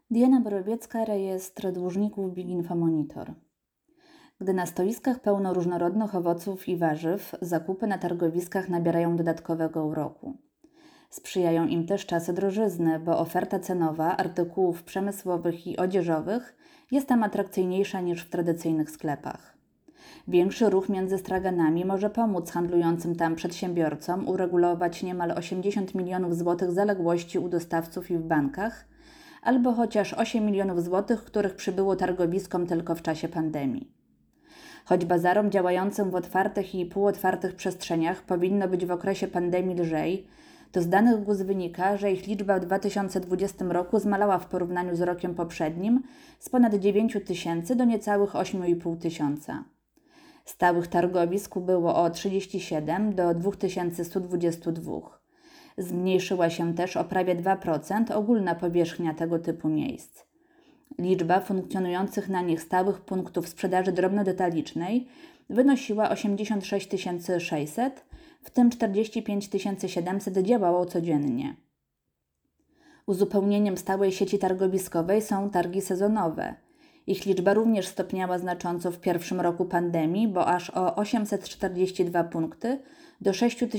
Diana Borowiecka, rejestr dłużników Big Info Monitor. Gdy na stoiskach pełno różnorodnych owoców i warzyw, zakupy na targowiskach nabierają dodatkowego uroku. Sprzyjają im też czasy drożyzny, bo oferta cenowa artykułów przemysłowych i odzieżowych jest tam atrakcyjniejsza niż w tradycyjnych sklepach. Większy ruch między straganami może pomóc handlującym tam przedsiębiorcom uregulować niemal 80 milionów złotych zaległości u dostawców i w bankach, albo chociaż 8 milionów złotych, których przybyło targowiskom tylko w czasie pandemii. Choć bazarom działającym w otwartych i półotwartych przestrzeniach powinno być w okresie pandemii lżej, to z danych GUS wynika, że ich liczba w 2020 roku zmalała w porównaniu z rokiem poprzednim z ponad 9 tysięcy do niecałych 8,5 tysiąca. Stałych targowisk ubyło o 37 do 2122. Zmniejszyła się też o prawie 2% ogólna powierzchnia tego typu miejsc. Liczba funkcjonujących na nich stałych punktów sprzedaży drobnodetalicznej wynosiła 86 600, w tym 45 700 działało codziennie. Uzupełnieniem stałej sieci targowiskowej są targi sezonowe. Ich liczba również stopniała znacząco w pierwszym roku pandemii, bo aż o 842 punkty do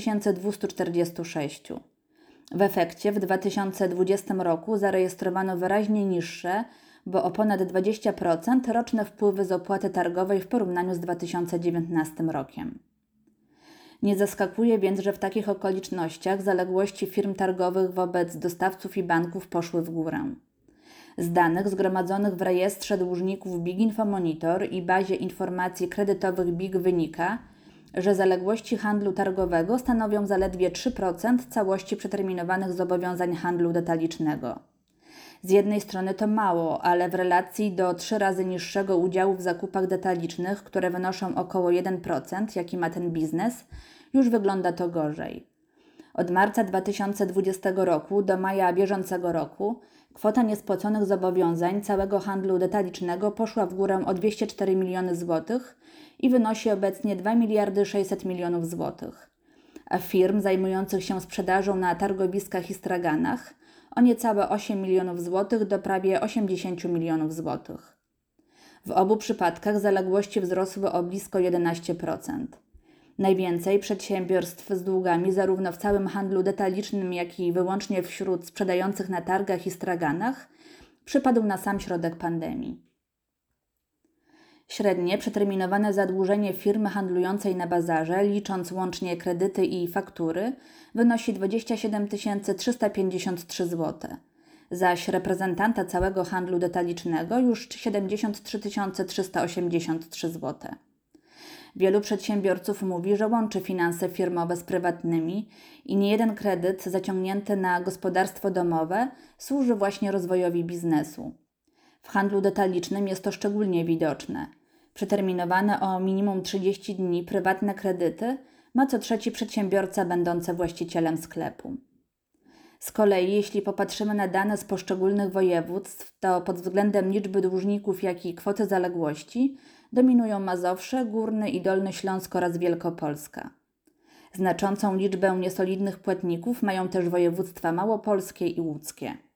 6246. W efekcie w 2020 roku zarejestrowano wyraźnie niższe, bo o ponad 20% roczne wpływy z opłaty targowej w porównaniu z 2019 rokiem. Nie zaskakuje więc, że w takich okolicznościach zaległości firm targowych wobec dostawców i banków poszły w górę. Z danych zgromadzonych w rejestrze dłużników Big Info Monitor i bazie informacji kredytowych BIG wynika, że zaległości handlu targowego stanowią zaledwie 3% całości przeterminowanych zobowiązań handlu detalicznego. Z jednej strony to mało, ale w relacji do 3 razy niższego udziału w zakupach detalicznych, które wynoszą około 1%, jaki ma ten biznes, już wygląda to gorzej. Od marca 2020 roku do maja bieżącego roku kwota niespłaconych zobowiązań całego handlu detalicznego poszła w górę o 204 miliony złotych i wynosi obecnie 2 miliardy 600 milionów złotych. A firm zajmujących się sprzedażą na targowiskach i straganach o niecałe 8 milionów złotych do prawie 80 milionów złotych. W obu przypadkach zaległości wzrosły o blisko 11%. Najwięcej przedsiębiorstw z długami zarówno w całym handlu detalicznym, jak i wyłącznie wśród sprzedających na targach i straganach przypadł na sam środek pandemii. Średnie przeterminowane zadłużenie firmy handlującej na bazarze, licząc łącznie kredyty i faktury, wynosi 27 353 zł, zaś reprezentanta całego handlu detalicznego już 73 383 zł. Wielu przedsiębiorców mówi, że łączy finanse firmowe z prywatnymi i niejeden kredyt zaciągnięty na gospodarstwo domowe służy właśnie rozwojowi biznesu. W handlu detalicznym jest to szczególnie widoczne. Przeterminowane o minimum 30 dni prywatne kredyty ma co trzeci przedsiębiorca będący właścicielem sklepu. Z kolei, jeśli popatrzymy na dane z poszczególnych województw, to pod względem liczby dłużników, jak i kwoty zaległości dominują Mazowsze, Górny i Dolny Śląsk oraz Wielkopolska. Znaczącą liczbę niesolidnych płatników mają też województwa małopolskie i łódzkie.